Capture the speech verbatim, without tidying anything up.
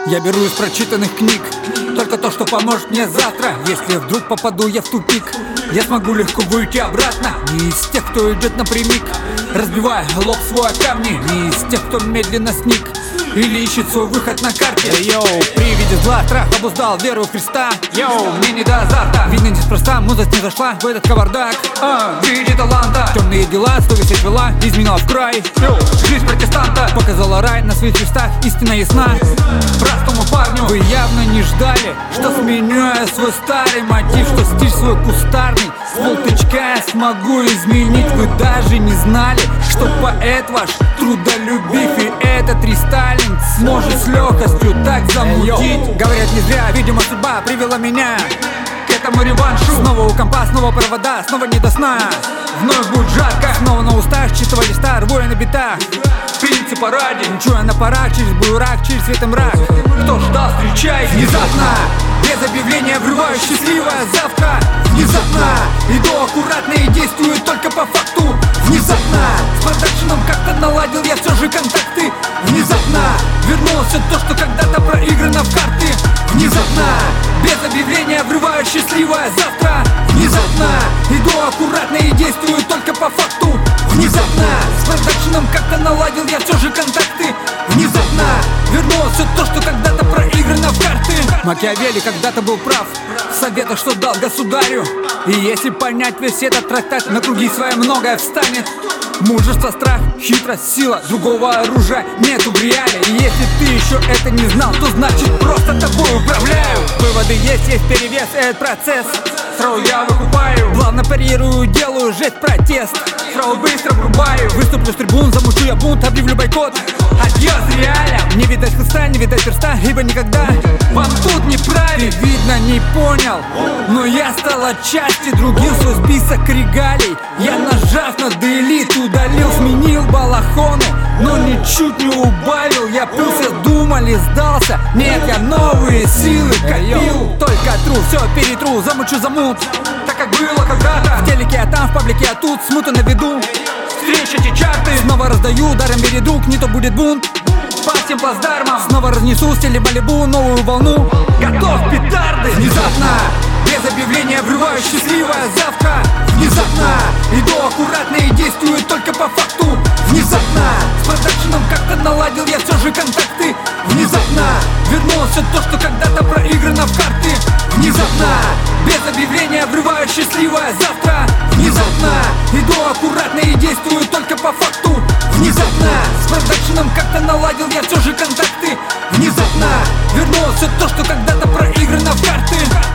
Я беру из прочитанных книг только то, что поможет мне завтра. Если вдруг попаду я в тупик, я смогу легко выйти обратно. Не из тех, кто идет напрямик, разбивая лоб свой о камни. Не из тех, кто медленно сник или ищет свой выход на карте. Йоу, при виде зла страх обуздал веру в Христа. Йоу, мне не до азарта, видно неспроста, мудрость не зашла в этот кавардак. А, в виде таланта темные дела, совесть вела, изменила в край. Йоу, жизнь протестанта показала рай на своих листах, истина ясна. Простому парню вы явно не ждали, что сменю я свой старый мотив, что стиль свой кустарный с полтычка я смогу изменить. Вы даже не знали, что поэт ваш трудолюбив, и этот рестайлинг сможет с легкостью так замутить. Говорят, не зря, видимо, судьба привела меня к этому реваншу. Снова у компа, снова провода, снова не до сна. Вновь будет жарко, снова на устах чистого листа, рву я на битах. Принципа ради, мчу я на парах, через буерак, через свет и мрак. Кто ждал, встречай внезапно, без объявления врываю счастливое завтра. Внезапно иду аккуратно и действую только по факту. Внезапно с продакшеном как-то наладил я все же контакты. Внезапно вернулось все то, что когда-то проиграно в карты. Внезапно без объявления врываю счастливое завтра. Внезапно иду аккуратно и действую только по факту. Внезапно с продакшеном как-то наладил я все же контакты. Внезапно вернулось все то, что когда-то проиграно в карты. Макиавелли когда-то был прав в советах, что дал государю. И если понять весь этот трактат, на круги свои многое встанет. Мужество, страх, хитрость, сила, другого оружия нету в реале. И если ты еще это не знал, то значит просто тобой управляю. Выводы есть, есть перевес, этот процесс сразу я выкупаю. Главное парирую, делаю жесть, протест сразу быстро врубаю. Выступлю с трибун, замучу я бунт, объявлю бойкот. Адьос реалиям. Не видать Христа, не видать перста, ибо никогда вам тут не править. Ты, видно, не понял, но я стал отчасти другим. Свой список регалий я, нажав на делит, удалил, сменил балахоны, но ничуть не убавил. Я пылся, думали, сдался. Нет, я новые силы копил. Только тру, все перетру, замучу замут, так как было когда-то. В телеке я там, в паблике я тут, смута на виду. Встречайте чарты, снова раздаю даром бередук, не то будет бунт. По всем плацдармам снова разнесу в стиле Малибу новую волну. Готов петарды. Внезапно без объявления врываю счастливое завтра. Внезапно иду аккуратно и действую только по факту. Внезапно с продакшеном как-то наладил я все же контакты. Внезапно вернулось все то, что когда-то проиграно в карты. Внезапно без объявления врываю счастливое завтра. Внезапно иду аккуратно и действую только по факту. Внезапно с продакшеном как-то наладил я все же контакты. Внезапно вернулось все то, что когда-то проиграно в карты.